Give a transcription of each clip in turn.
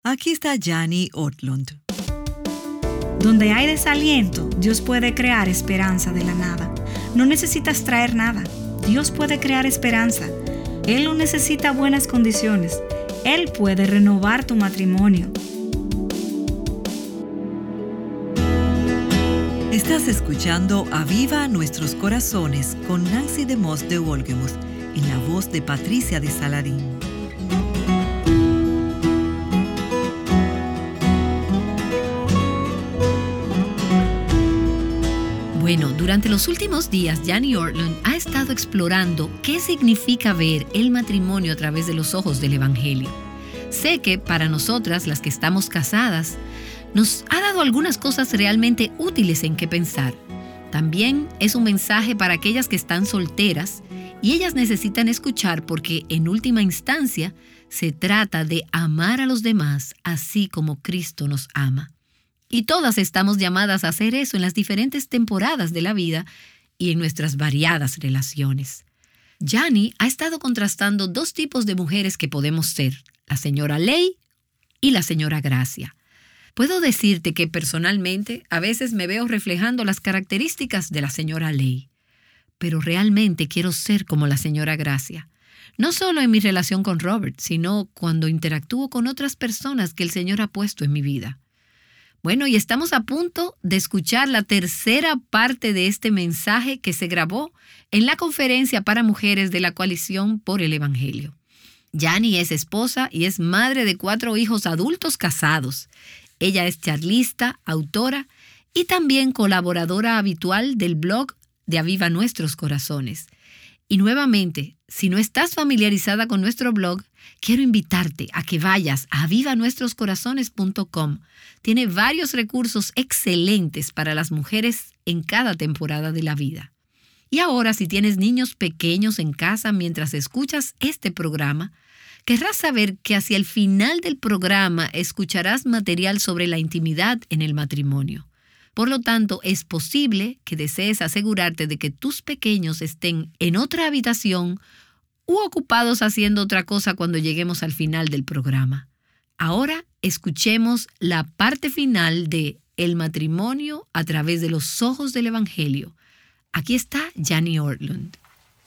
Aquí está Jani Ortlund. Donde hay desaliento, Dios puede crear esperanza de la nada. No necesitas traer nada. Dios puede crear esperanza. Él no necesita buenas condiciones. Él puede renovar tu matrimonio. Estás escuchando Aviva Nuestros Corazones con Nancy DeMoss de Wolgemuth, en la voz de Patricia de Saladín. Bueno, durante los últimos días, Jani Ortlund ha estado explorando qué significa ver el matrimonio a través de los ojos del Evangelio. Sé que para nosotras, las que estamos casadas, nos ha dado algunas cosas realmente útiles en qué pensar. También es un mensaje para aquellas que están solteras y ellas necesitan escuchar porque, en última instancia, se trata de amar a los demás así como Cristo nos ama. Y todas estamos llamadas a hacer eso en las diferentes temporadas de la vida y en nuestras variadas relaciones. Jani ha estado contrastando dos tipos de mujeres que podemos ser, la señora Ley y la señora Gracia. Puedo decirte que personalmente a veces me veo reflejando las características de la señora Ley, pero realmente quiero ser como la señora Gracia. No solo en mi relación con Robert, sino cuando interactúo con otras personas que el Señor ha puesto en mi vida. Bueno, y estamos a punto de escuchar la tercera parte de este mensaje que se grabó en la conferencia para mujeres de la Coalición por el Evangelio. Jani es esposa y es madre de 4 hijos adultos casados. Ella es charlista, autora y también colaboradora habitual del blog de Aviva Nuestros Corazones. Y nuevamente, si no estás familiarizada con nuestro blog, quiero invitarte a que vayas a avivanuestroscorazones.com. Tiene varios recursos excelentes para las mujeres en cada temporada de la vida. Y ahora, si tienes niños pequeños en casa mientras escuchas este programa, querrás saber que hacia el final del programa escucharás material sobre la intimidad en el matrimonio. Por lo tanto, es posible que desees asegurarte de que tus pequeños estén en otra habitación u ocupados haciendo otra cosa cuando lleguemos al final del programa. Ahora escuchemos la parte final de El matrimonio a través de los ojos del Evangelio. Aquí está Jani Ortlund.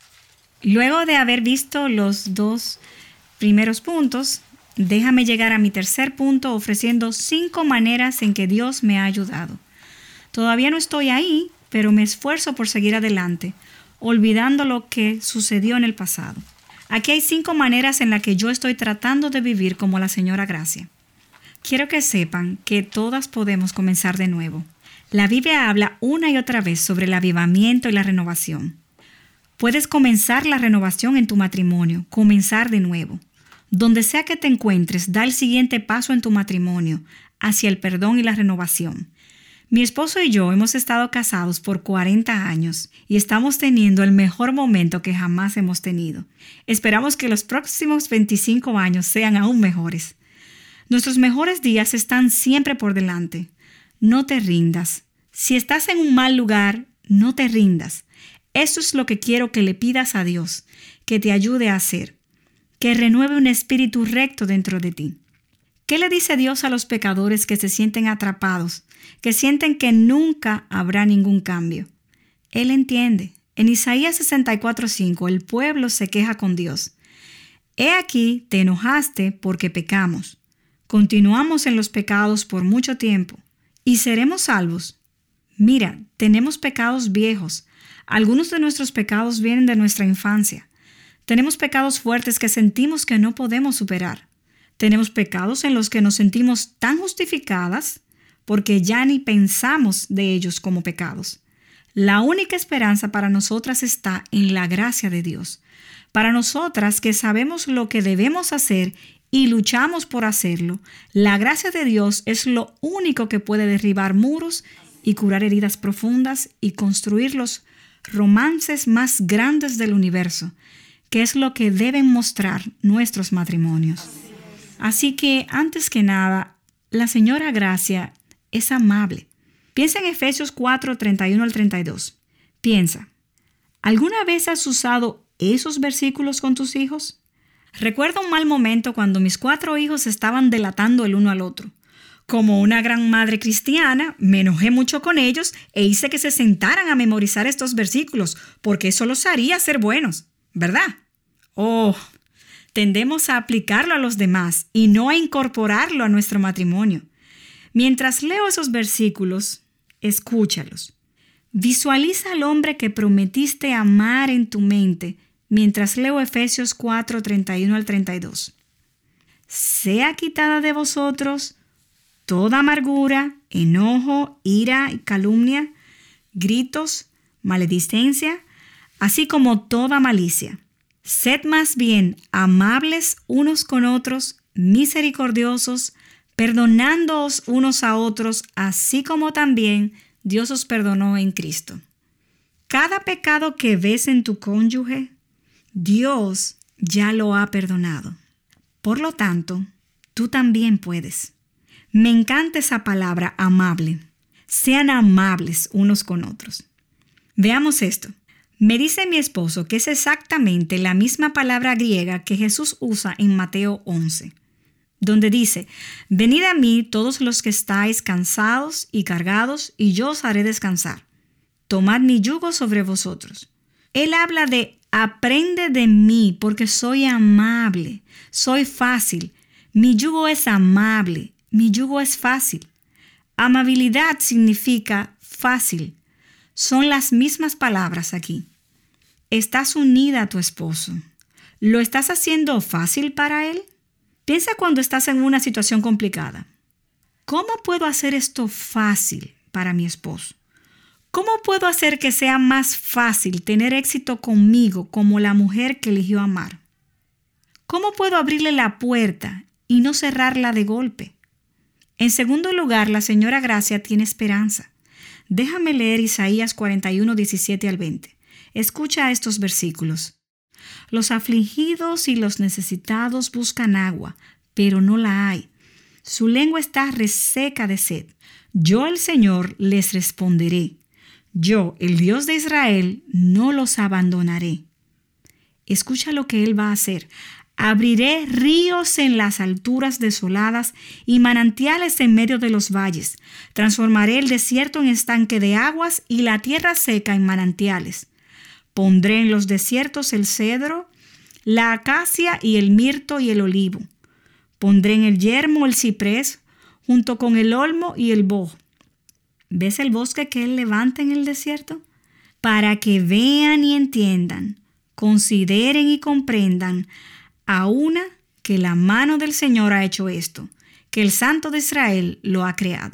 Luego de haber visto los 2 primeros puntos, déjame llegar a mi tercer punto ofreciendo 5 maneras en que Dios me ha ayudado. Todavía no estoy ahí, pero me esfuerzo por seguir adelante, olvidando lo que sucedió en el pasado. Aquí hay 5 maneras en las que yo estoy tratando de vivir como la señora Gracia. Quiero que sepan que todas podemos comenzar de nuevo. La Biblia habla una y otra vez sobre el avivamiento y la renovación. Puedes comenzar la renovación en tu matrimonio, comenzar de nuevo. Donde sea que te encuentres, da el siguiente paso en tu matrimonio, hacia el perdón y la renovación. Mi esposo y yo hemos estado casados por 40 años y estamos teniendo el mejor momento que jamás hemos tenido. Esperamos que los próximos 25 años sean aún mejores. Nuestros mejores días están siempre por delante. No te rindas. Si estás en un mal lugar, no te rindas. Eso es lo que quiero que le pidas a Dios, que te ayude a hacer. Que renueve un espíritu recto dentro de ti. ¿Qué le dice Dios a los pecadores que se sienten atrapados, que sienten que nunca habrá ningún cambio? Él entiende. En Isaías 64:5, el pueblo se queja con Dios. He aquí, te enojaste porque pecamos. Continuamos en los pecados por mucho tiempo. ¿Y seremos salvos? Mira, tenemos pecados viejos. Algunos de nuestros pecados vienen de nuestra infancia. Tenemos pecados fuertes que sentimos que no podemos superar. Tenemos pecados en los que nos sentimos tan justificadas porque ya ni pensamos de ellos como pecados. La única esperanza para nosotras está en la gracia de Dios. Para nosotras que sabemos lo que debemos hacer y luchamos por hacerlo, la gracia de Dios es lo único que puede derribar muros y curar heridas profundas y construir los romances más grandes del universo, que es lo que deben mostrar nuestros matrimonios. Así que, antes que nada, la señora Gracia es amable. Piensa en Efesios 4:31 al 32. Piensa, ¿alguna vez has usado esos versículos con tus hijos? Recuerdo un mal momento cuando mis 4 hijos estaban delatando el uno al otro. Como una gran madre cristiana, me enojé mucho con ellos e hice que se sentaran a memorizar estos versículos, porque eso los haría ser buenos, ¿verdad? Tendemos a aplicarlo a los demás y no a incorporarlo a nuestro matrimonio. Mientras leo esos versículos, escúchalos. Visualiza al hombre que prometiste amar en tu mente mientras leo Efesios 4, 31 al 32. Sea quitada de vosotros toda amargura, enojo, ira y calumnia, gritos, maledicencia, así como toda malicia. Sed más bien amables unos con otros, misericordiosos, perdonándoos unos a otros, así como también Dios os perdonó en Cristo. Cada pecado que ves en tu cónyuge, Dios ya lo ha perdonado. Por lo tanto, tú también puedes. Me encanta esa palabra, amable. Sean amables unos con otros. Veamos esto. Me dice mi esposo que es exactamente la misma palabra griega que Jesús usa en Mateo 11, donde dice: venid a mí todos los que estáis cansados y cargados, y yo os haré descansar. Tomad mi yugo sobre vosotros. Él habla de aprende de mí porque soy amable, soy fácil. Mi yugo es amable, mi yugo es fácil. Amabilidad significa fácil. Son las mismas palabras aquí. Estás unida a tu esposo. ¿Lo estás haciendo fácil para él? Piensa cuando estás en una situación complicada. ¿Cómo puedo hacer esto fácil para mi esposo? ¿Cómo puedo hacer que sea más fácil tener éxito conmigo como la mujer que eligió amar? ¿Cómo puedo abrirle la puerta y no cerrarla de golpe? En segundo lugar, la señora Gracia tiene esperanza. Déjame leer Isaías 41, 17 al 20. Escucha estos versículos. Los afligidos y los necesitados buscan agua, pero no la hay. Su lengua está reseca de sed. Yo, el Señor, les responderé. Yo, el Dios de Israel, no los abandonaré. Escucha lo que Él va a hacer. Abriré ríos en las alturas desoladas y manantiales en medio de los valles. Transformaré el desierto en estanque de aguas y la tierra seca en manantiales. Pondré en los desiertos el cedro, la acacia y el mirto y el olivo. Pondré en el yermo el ciprés, junto con el olmo y el boj. ¿Ves el bosque que Él levanta en el desierto? Para que vean y entiendan, consideren y comprendan, a una que la mano del Señor ha hecho esto, que el Santo de Israel lo ha creado.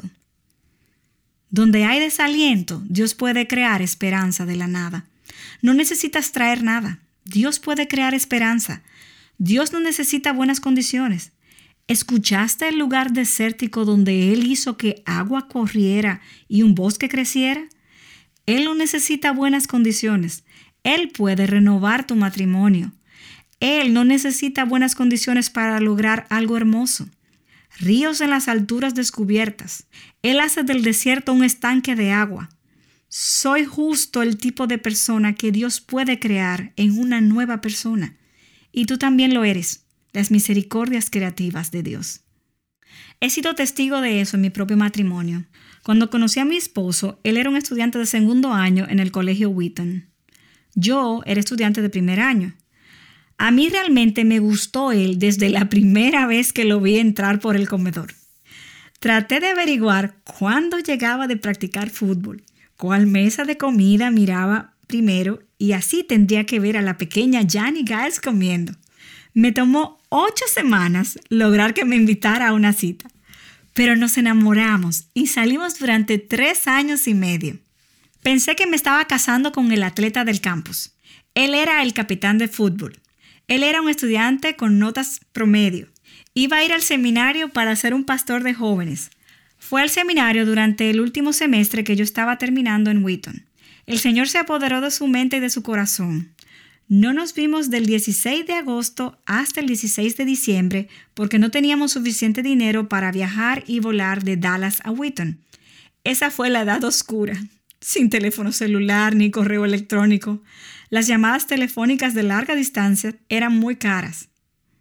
Donde hay desaliento, Dios puede crear esperanza de la nada. No necesitas traer nada. Dios puede crear esperanza. Dios no necesita buenas condiciones. ¿Escuchaste el lugar desértico donde Él hizo que agua corriera y un bosque creciera? Él no necesita buenas condiciones. Él puede renovar tu matrimonio. Él no necesita buenas condiciones para lograr algo hermoso. Ríos en las alturas descubiertas. Él hace del desierto un estanque de agua. Soy justo el tipo de persona que Dios puede crear en una nueva persona. Y tú también lo eres. Las misericordias creativas de Dios. He sido testigo de eso en mi propio matrimonio. Cuando conocí a mi esposo, él era un estudiante de segundo año en el colegio Wheaton. Yo era estudiante de primer año. A mí realmente me gustó él desde la primera vez que lo vi entrar por el comedor. Traté de averiguar cuándo llegaba de practicar fútbol, cuál mesa de comida miraba primero y así tendría que ver a la pequeña Janie Giles comiendo. Me tomó 8 semanas lograr que me invitara a una cita, pero nos enamoramos y salimos durante 3 años y medio. Pensé que me estaba casando con el atleta del campus. Él era el capitán de fútbol. Él era un estudiante con notas promedio. Iba a ir al seminario para ser un pastor de jóvenes. Fue al seminario durante el último semestre que yo estaba terminando en Wheaton. El Señor se apoderó de su mente y de su corazón. No nos vimos del 16 de agosto hasta el 16 de diciembre porque no teníamos suficiente dinero para viajar y volar de Dallas a Wheaton. Esa fue la edad oscura, sin teléfono celular ni correo electrónico. Las llamadas telefónicas de larga distancia eran muy caras.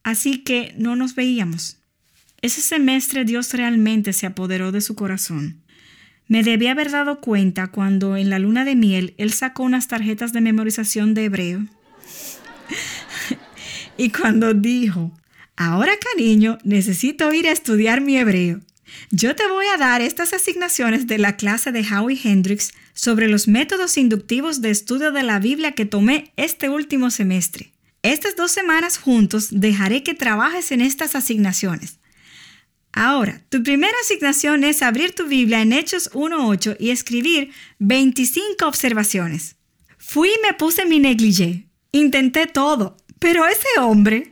así que no nos veíamos. Ese semestre Dios realmente se apoderó de su corazón. Me debí haber dado cuenta cuando en la luna de miel él sacó unas tarjetas de memorización de hebreo. Y cuando dijo, ahora cariño, necesito ir a estudiar mi hebreo. Yo te voy a dar estas asignaciones de la clase de Howie Hendricks sobre los métodos inductivos de estudio de la Biblia que tomé este último semestre. Estas 2 semanas juntos dejaré que trabajes en estas asignaciones. Ahora, tu primera asignación es abrir tu Biblia en Hechos 1:8 y escribir 25 observaciones. Fui y me puse mi negligé. Intenté todo, pero ese hombre...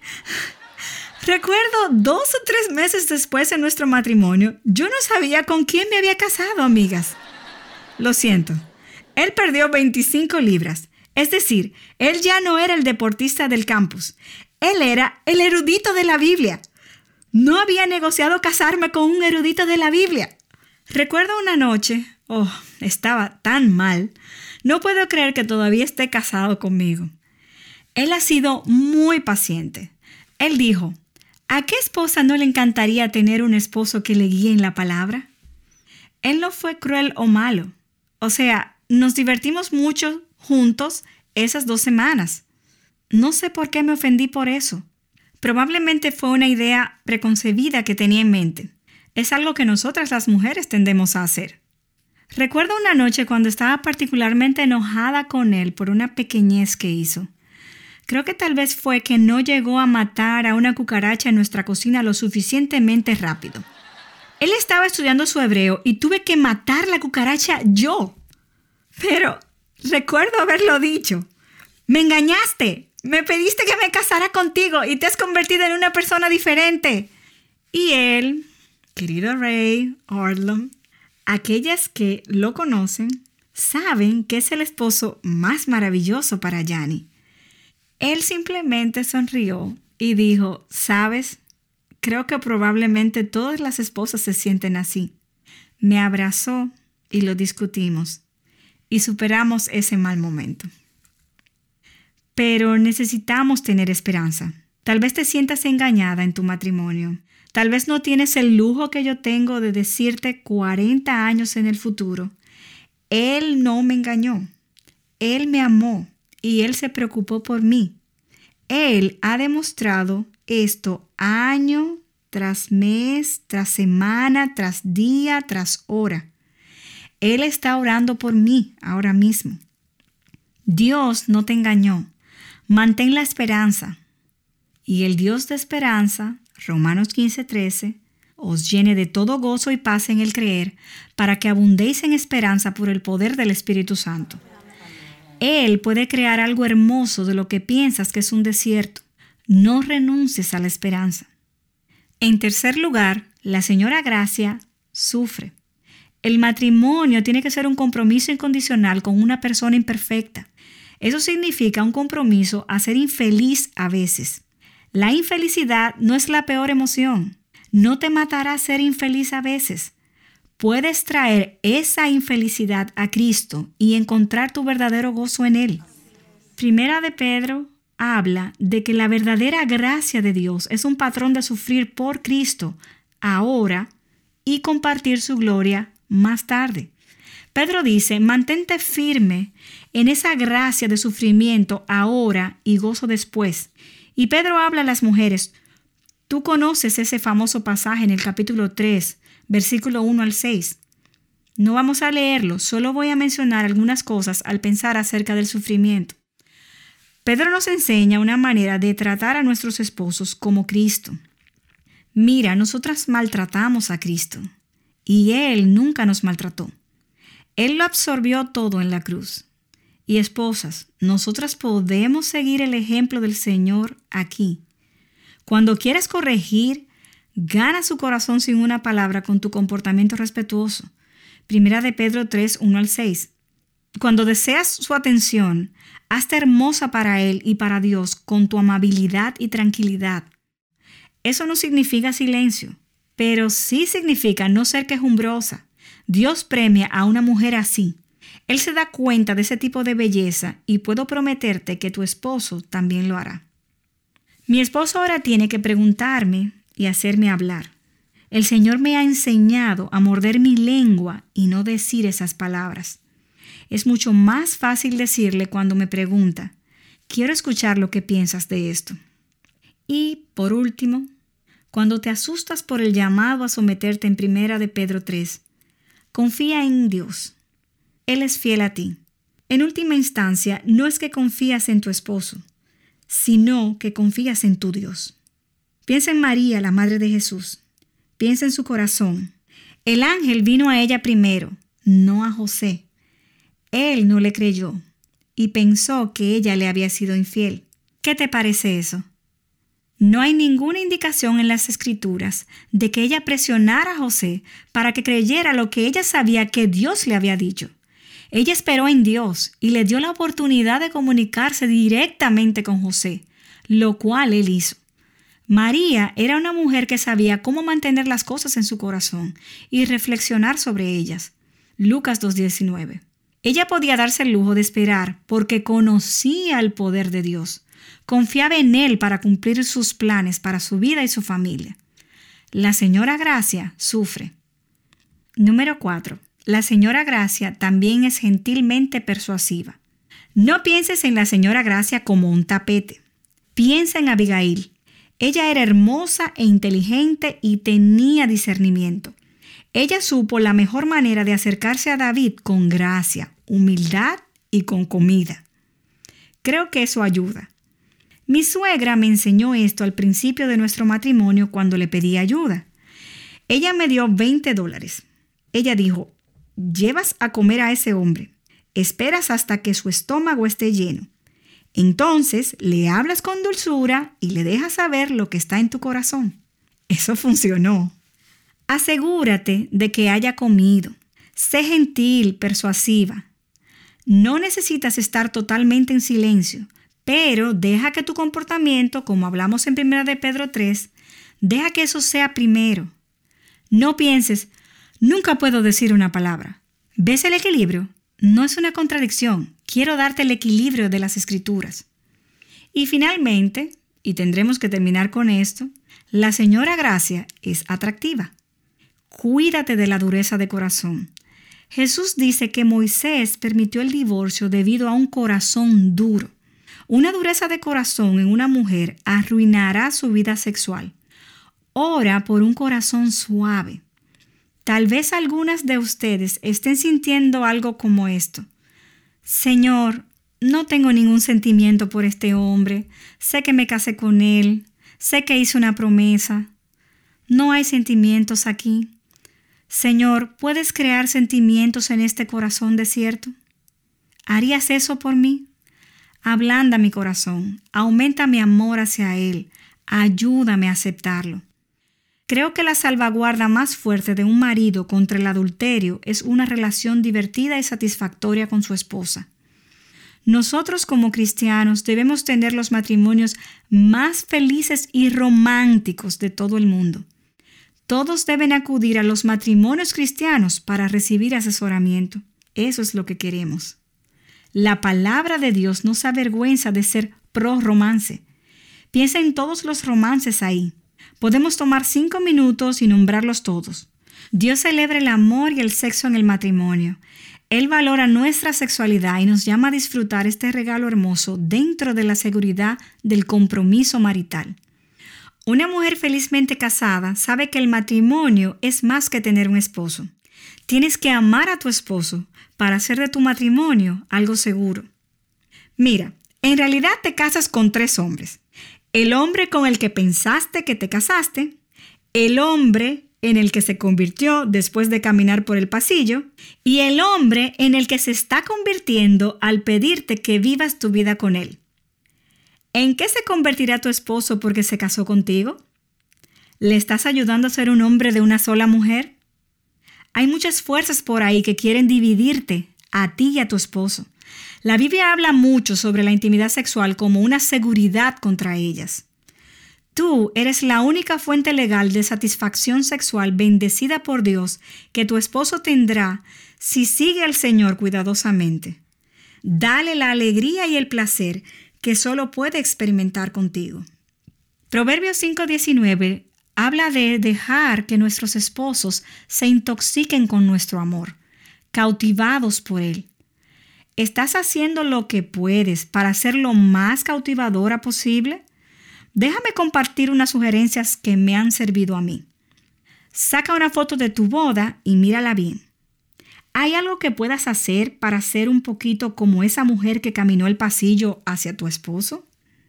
Recuerdo 2 o 3 meses después de nuestro matrimonio, yo no sabía con quién me había casado, amigas. Lo siento, él perdió 25 libras. Es decir, él ya no era el deportista del campus. Él era el erudito de la Biblia. No había negociado casarme con un erudito de la Biblia. Recuerdo una noche, estaba tan mal. No puedo creer que todavía esté casado conmigo. Él ha sido muy paciente. Él dijo, ¿a qué esposa no le encantaría tener un esposo que le guíe en la palabra? Él no fue cruel o malo. O sea, nos divertimos mucho juntos esas 2 semanas. No sé por qué me ofendí por eso. Probablemente fue una idea preconcebida que tenía en mente. Es algo que nosotras las mujeres tendemos a hacer. Recuerdo una noche cuando estaba particularmente enojada con él por una pequeñez que hizo. Creo que tal vez fue que no llegó a matar a una cucaracha en nuestra cocina lo suficientemente rápido. Él estaba estudiando su hebreo y tuve que matar la cucaracha yo. Pero recuerdo haberlo dicho. Me engañaste. Me pediste que me casara contigo y te has convertido en una persona diferente. Y él, querido Ray Ortlund, aquellas que lo conocen saben que es el esposo más maravilloso para Jani. Él simplemente sonrió y dijo, ¿sabes? Creo que probablemente todas las esposas se sienten así. Me abrazó y lo discutimos y superamos ese mal momento. Pero necesitamos tener esperanza. Tal vez te sientas engañada en tu matrimonio. Tal vez no tienes el lujo que yo tengo de decirte 40 años en el futuro. Él no me engañó. Él me amó y él se preocupó por mí. Él ha demostrado esto año tras mes, tras semana, tras día, tras hora. Él está orando por mí ahora mismo. Dios no te engañó. Mantén la esperanza. Y el Dios de esperanza, Romanos 15:13, os llene de todo gozo y paz en el creer, para que abundéis en esperanza por el poder del Espíritu Santo. Él puede crear algo hermoso de lo que piensas que es un desierto. No renuncies a la esperanza. En tercer lugar, la señora Gracia sufre. El matrimonio tiene que ser un compromiso incondicional con una persona imperfecta. Eso significa un compromiso a ser infeliz a veces. La infelicidad no es la peor emoción. No te matará ser infeliz a veces. Puedes traer esa infelicidad a Cristo y encontrar tu verdadero gozo en Él. Primera de Pedro habla de que la verdadera gracia de Dios es un patrón de sufrir por Cristo ahora y compartir su gloria más tarde. Pedro dice, mantente firme en esa gracia de sufrimiento ahora y gozo después. Y Pedro habla a las mujeres. Tú conoces ese famoso pasaje en el capítulo 3, versículo 1 al 6. No vamos a leerlo, solo voy a mencionar algunas cosas al pensar acerca del sufrimiento. Pedro nos enseña una manera de tratar a nuestros esposos como Cristo. Mira, nosotras maltratamos a Cristo y Él nunca nos maltrató. Él lo absorbió todo en la cruz. Y esposas, nosotras podemos seguir el ejemplo del Señor aquí. Cuando quieres corregir, gana su corazón sin una palabra con tu comportamiento respetuoso. Primera de Pedro 3, 1 al 6. Cuando deseas su atención, hazte hermosa para Él y para Dios con tu amabilidad y tranquilidad. Eso no significa silencio, pero sí significa no ser quejumbrosa. Dios premia a una mujer así. Él se da cuenta de ese tipo de belleza y puedo prometerte que tu esposo también lo hará. Mi esposo ahora tiene que preguntarme y hacerme hablar. El Señor me ha enseñado a morder mi lengua y no decir esas palabras. Es mucho más fácil decirle cuando me pregunta, quiero escuchar lo que piensas de esto. Y, por último, cuando te asustas por el llamado a someterte en 1 de Pedro 3, confía en Dios. Él es fiel a ti. En última instancia, no es que confías en tu esposo, sino que confías en tu Dios. Piensa en María, la madre de Jesús. Piensa en su corazón. El ángel vino a ella primero, no a José. Él no le creyó y pensó que ella le había sido infiel. ¿Qué te parece eso? No hay ninguna indicación en las Escrituras de que ella presionara a José para que creyera lo que ella sabía que Dios le había dicho. Ella esperó en Dios y le dio la oportunidad de comunicarse directamente con José, lo cual él hizo. María era una mujer que sabía cómo mantener las cosas en su corazón y reflexionar sobre ellas. Lucas 2:19. Ella podía darse el lujo de esperar porque conocía el poder de Dios. Confiaba en Él para cumplir sus planes para su vida y su familia. La señora Gracia sufre. Número 4. La señora Gracia también es gentilmente persuasiva. No pienses en la señora Gracia como un tapete. Piensa en Abigail. Ella era hermosa e inteligente y tenía discernimiento. Ella supo la mejor manera de acercarse a David con gracia, humildad y con comida. Creo que eso ayuda. Mi suegra me enseñó esto al principio de nuestro matrimonio cuando le pedí ayuda. Ella me dio $20. Ella dijo, llevas a comer a ese hombre. Esperas hasta que su estómago esté lleno. Entonces le hablas con dulzura y le dejas saber lo que está en tu corazón. Eso funcionó. Asegúrate de que haya comido. Sé gentil, persuasiva. No necesitas estar totalmente en silencio, pero deja que tu comportamiento, como hablamos en 1 de Pedro 3, deja que eso sea primero. No pienses, nunca puedo decir una palabra. ¿Ves el equilibrio? No es una contradicción. Quiero darte el equilibrio de las Escrituras. Y finalmente, y tendremos que terminar con esto, la señora Gracia es atractiva. Cuídate de la dureza de corazón. Jesús dice que Moisés permitió el divorcio debido a un corazón duro. Una dureza de corazón en una mujer arruinará su vida sexual. Ora por un corazón suave. Tal vez algunas de ustedes estén sintiendo algo como esto. Señor, no tengo ningún sentimiento por este hombre. Sé que me casé con él. Sé que hice una promesa. No hay sentimientos aquí. Señor, ¿puedes crear sentimientos en este corazón desierto? ¿Harías eso por mí? Ablanda mi corazón. Aumenta mi amor hacia él. Ayúdame a aceptarlo. Creo que la salvaguarda más fuerte de un marido contra el adulterio es una relación divertida y satisfactoria con su esposa. Nosotros como cristianos debemos tener los matrimonios más felices y románticos de todo el mundo. Todos deben acudir a los matrimonios cristianos para recibir asesoramiento. Eso es lo que queremos. La palabra de Dios no se avergüenza de ser pro romance. Piensa en todos los romances ahí. Podemos tomar 5 minutos y nombrarlos todos. Dios celebra el amor y el sexo en el matrimonio. Él valora nuestra sexualidad y nos llama a disfrutar este regalo hermoso dentro de la seguridad del compromiso marital. Una mujer felizmente casada sabe que el matrimonio es más que tener un esposo. Tienes que amar a tu esposo para hacer de tu matrimonio algo seguro. Mira, en realidad te casas con 3 hombres. El hombre con el que pensaste que te casaste, el hombre en el que se convirtió después de caminar por el pasillo y el hombre en el que se está convirtiendo al pedirte que vivas tu vida con él. ¿En qué se convertirá tu esposo porque se casó contigo? ¿Le estás ayudando a ser un hombre de una sola mujer? Hay muchas fuerzas por ahí que quieren dividirte, a ti y a tu esposo. La Biblia habla mucho sobre la intimidad sexual como una seguridad contra ellas. Tú eres la única fuente legal de satisfacción sexual bendecida por Dios que tu esposo tendrá si sigue al Señor cuidadosamente. Dale la alegría y el placer que solo puede experimentar contigo. Proverbios 5:19 habla de dejar que nuestros esposos se intoxiquen con nuestro amor, cautivados por él. ¿Estás haciendo lo que puedes para ser lo más cautivadora posible? Déjame compartir unas sugerencias que me han servido a mí. Saca una foto de tu boda y mírala bien. ¿Hay algo que puedas hacer para ser un poquito como esa mujer que caminó el pasillo hacia tu esposo?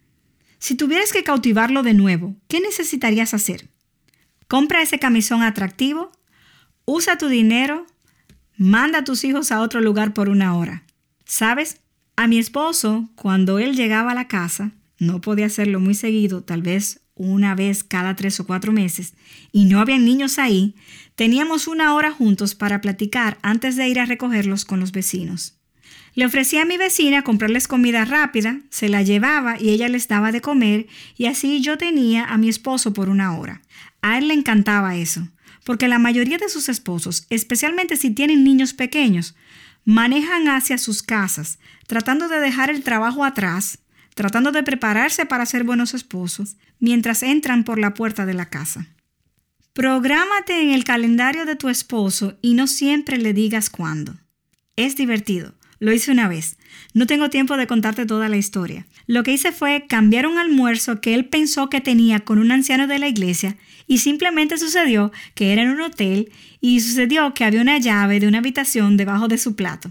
Si tuvieras que cautivarlo de nuevo, ¿qué necesitarías hacer? Compra ese camisón atractivo, usa tu dinero, manda a tus hijos a otro lugar por 1 hora. ¿Sabes? A mi esposo, cuando él llegaba a la casa, no podía hacerlo muy seguido, tal vez una vez cada 3 o 4 meses, y no había niños ahí, teníamos 1 hora juntos para platicar antes de ir a recogerlos con los vecinos. Le ofrecía a mi vecina comprarles comida rápida, se la llevaba y ella les daba de comer, y así yo tenía a mi esposo por 1 hora. A él le encantaba eso, porque la mayoría de sus esposos, especialmente si tienen niños pequeños, manejan hacia sus casas, tratando de dejar el trabajo atrás, tratando de prepararse para ser buenos esposos, mientras entran por la puerta de la casa. Prográmate en el calendario de tu esposo y no siempre le digas cuándo. Es divertido. Lo hice una vez. No tengo tiempo de contarte toda la historia. Lo que hice fue cambiar un almuerzo que él pensó que tenía con un anciano de la iglesia y simplemente sucedió que era en un hotel y sucedió que había una llave de una habitación debajo de su plato.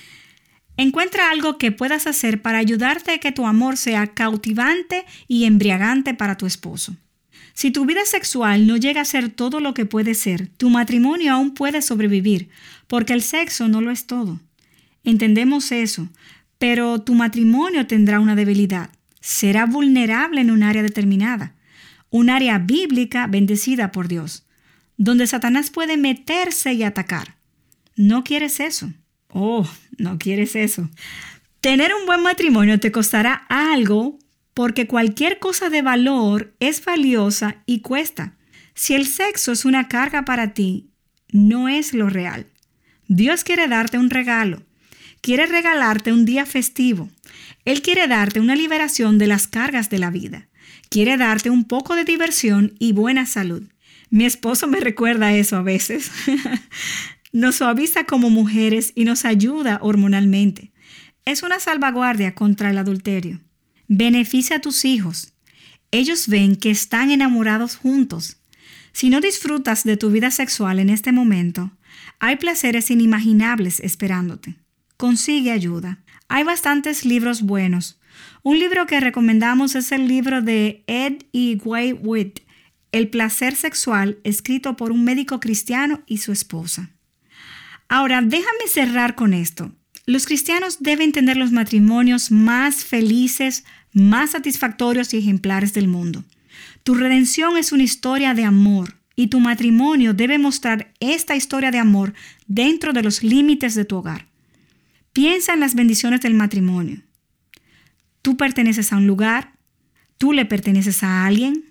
Encuentra algo que puedas hacer para ayudarte a que tu amor sea cautivante y embriagante para tu esposo. Si tu vida sexual no llega a ser todo lo que puede ser, tu matrimonio aún puede sobrevivir, porque el sexo no lo es todo. Entendemos eso, pero tu matrimonio tendrá una debilidad. Será vulnerable en un área determinada, un área bíblica bendecida por Dios, donde Satanás puede meterse y atacar. ¿No quieres eso? Oh, no quieres eso. Tener un buen matrimonio te costará algo porque cualquier cosa de valor es valiosa y cuesta. Si el sexo es una carga para ti, no es lo real. Dios quiere darte un regalo. Quiere regalarte un día festivo. Él quiere darte una liberación de las cargas de la vida. Quiere darte un poco de diversión y buena salud. Mi esposo me recuerda eso a veces. Nos suaviza como mujeres y nos ayuda hormonalmente. Es una salvaguardia contra el adulterio. Beneficia a tus hijos. Ellos ven que están enamorados juntos. Si no disfrutas de tu vida sexual en este momento, hay placeres inimaginables esperándote. Consigue ayuda. Hay bastantes libros buenos. Un libro que recomendamos es el libro de Ed y Wade Witt, El placer sexual, escrito por un médico cristiano y su esposa. Ahora, déjame cerrar con esto. Los cristianos deben tener los matrimonios más felices, más satisfactorios y ejemplares del mundo. Tu redención es una historia de amor y tu matrimonio debe mostrar esta historia de amor dentro de los límites de tu hogar. Piensa en las bendiciones del matrimonio. Tú perteneces a un lugar, tú le perteneces a alguien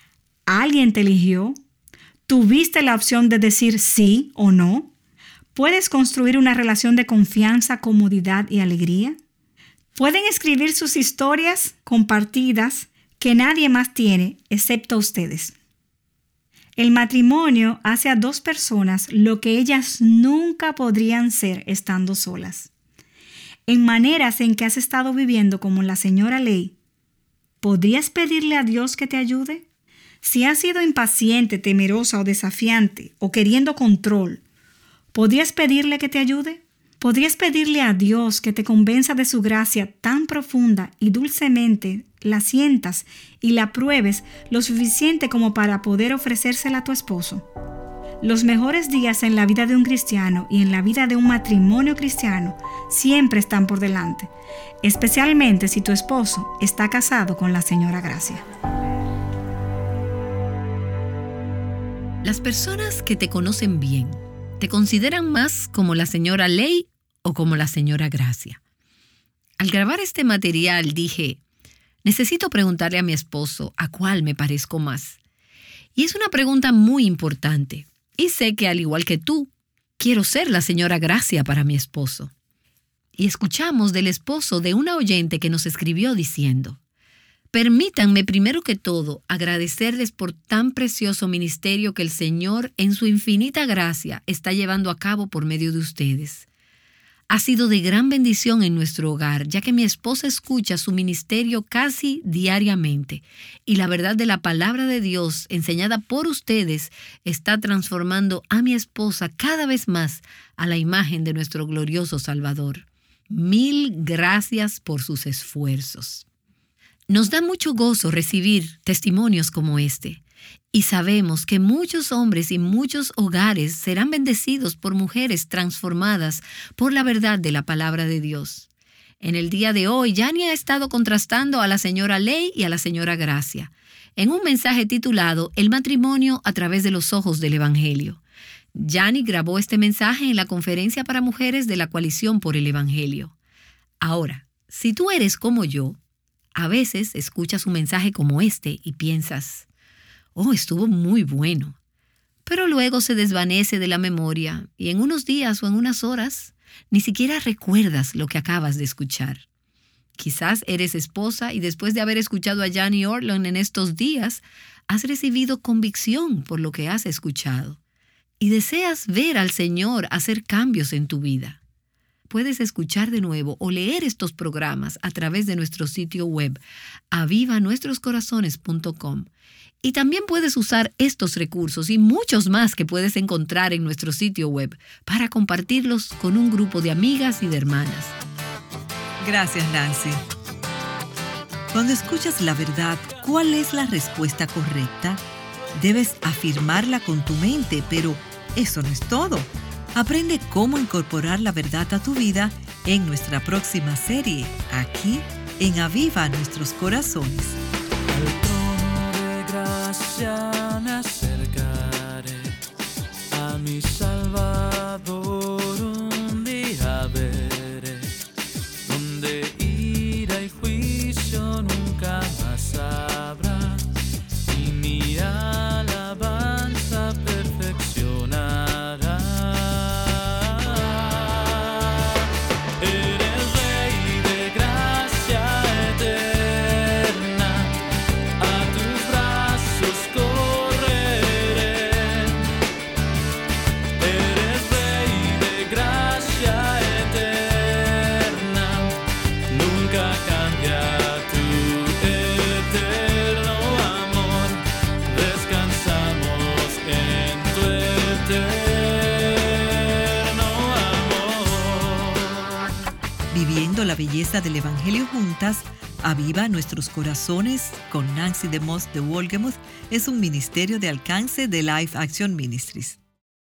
te eligió, tuviste la opción de decir sí o no, puedes construir una relación de confianza, comodidad y alegría. Pueden escribir sus historias compartidas que nadie más tiene excepto ustedes. El matrimonio hace a 2 personas lo que ellas nunca podrían ser estando solas. En maneras en que has estado viviendo como la señora Ley, ¿podrías pedirle a Dios que te ayude? Si has sido impaciente, temerosa o desafiante o queriendo control, ¿podrías pedirle que te ayude? ¿Podrías pedirle a Dios que te convenza de su gracia tan profunda y dulcemente la sientas y la pruebes lo suficiente como para poder ofrecérsela a tu esposo? Los mejores días en la vida de un cristiano y en la vida de un matrimonio cristiano siempre están por delante, especialmente si tu esposo está casado con la señora Gracia. Las personas que te conocen bien, ¿te consideran más como la señora Ley o como la señora Gracia? Al grabar este material dije, necesito preguntarle a mi esposo a cuál me parezco más. Y es una pregunta muy importante. Y sé que al igual que tú, quiero ser la señora Gracia para mi esposo. Y escuchamos del esposo de una oyente que nos escribió diciendo, Permítanme primero que todo agradecerles por tan precioso ministerio que el Señor en su infinita gracia está llevando a cabo por medio de ustedes. Ha sido de gran bendición en nuestro hogar, ya que mi esposa escucha su ministerio casi diariamente y la verdad de la palabra de Dios enseñada por ustedes está transformando a mi esposa cada vez más a la imagen de nuestro glorioso Salvador. Mil gracias por sus esfuerzos. Nos da mucho gozo recibir testimonios como este. Y sabemos que muchos hombres y muchos hogares serán bendecidos por mujeres transformadas por la verdad de la palabra de Dios. En el día de hoy, Yani ha estado contrastando a la señora Ley y a la señora Gracia en un mensaje titulado El matrimonio a través de los ojos del Evangelio. Yani grabó este mensaje en la conferencia para mujeres de la Coalición por el Evangelio. Ahora, si tú eres como yo, a veces escuchas un mensaje como este y piensas, oh, estuvo muy bueno. Pero luego se desvanece de la memoria y en unos días o en unas horas ni siquiera recuerdas lo que acabas de escuchar. Quizás eres esposa y después de haber escuchado a Yani Ortlund en estos días, has recibido convicción por lo que has escuchado y deseas ver al Señor hacer cambios en tu vida. Puedes escuchar de nuevo o leer estos programas a través de nuestro sitio web avivanuestroscorazones.com. Y también puedes usar estos recursos y muchos más que puedes encontrar en nuestro sitio web para compartirlos con un grupo de amigas y de hermanas. Gracias, Nancy. Cuando escuchas la verdad, ¿cuál es la respuesta correcta? Debes afirmarla con tu mente, pero eso no es todo. Aprende cómo incorporar la verdad a tu vida en nuestra próxima serie, aquí en Aviva Nuestros Corazones. Ya me acercaré a mi Salvador, un día veré, donde ira y juicio nunca más habrá, y mi alabanza perfeccionará. Eres Rey de gracia eterna, a tus brazos correré. Eres Rey de gracia eterna, nunca cambia tu eterno amor. Descansamos en tu eterno amor. Viviendo la belleza del Evangelio juntas, Aviva Nuestros Corazones con Nancy DeMoss de Wolgemuth es un ministerio de alcance de Life Action Ministries.